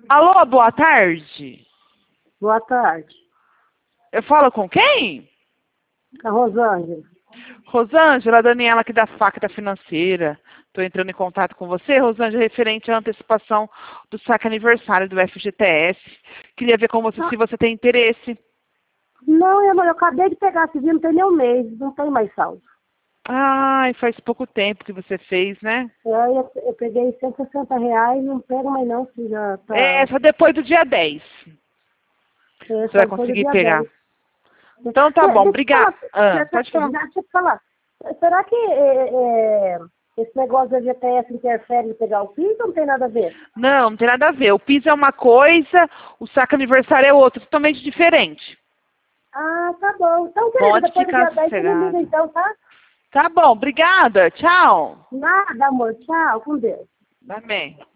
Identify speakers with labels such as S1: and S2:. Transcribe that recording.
S1: Alô, boa tarde.
S2: Boa tarde.
S1: Eu falo com quem?
S2: A Rosângela.
S1: Rosângela, a Daniela aqui da Facta Financeira. Estou entrando em contato com você, Rosângela, referente à antecipação do saque aniversário do FGTS. Queria ver com você se você tem interesse.
S2: Não, eu acabei de pegar esse dia, não tem nem um mês, não tem mais saldo.
S1: Ai, faz pouco tempo que você fez, né?
S2: Aí eu peguei R$ 160, não pego mais não, se já tá.
S1: É, só depois do dia 10. Você
S2: Só
S1: vai
S2: depois do
S1: conseguir
S2: dia
S1: pegar.
S2: 10.
S1: Então tá bom,
S2: Deixa eu
S1: obrigada.
S2: falar,
S1: Pode falar.
S2: deixa eu falar. Será que esse negócio da GTS interfere em pegar o PIS ou não tem nada a ver?
S1: Não, não tem nada a ver. O piso é uma coisa, o saque aniversário é outra, totalmente diferente.
S2: Ah, tá bom. Então, querida,
S1: Pode
S2: depois do
S1: ficar
S2: dia 10 você me liga
S1: sossegado.
S2: então, tá?
S1: Tá bom, obrigada. Tchau.
S2: Nada, amor. Tchau, com Deus.
S1: Amém.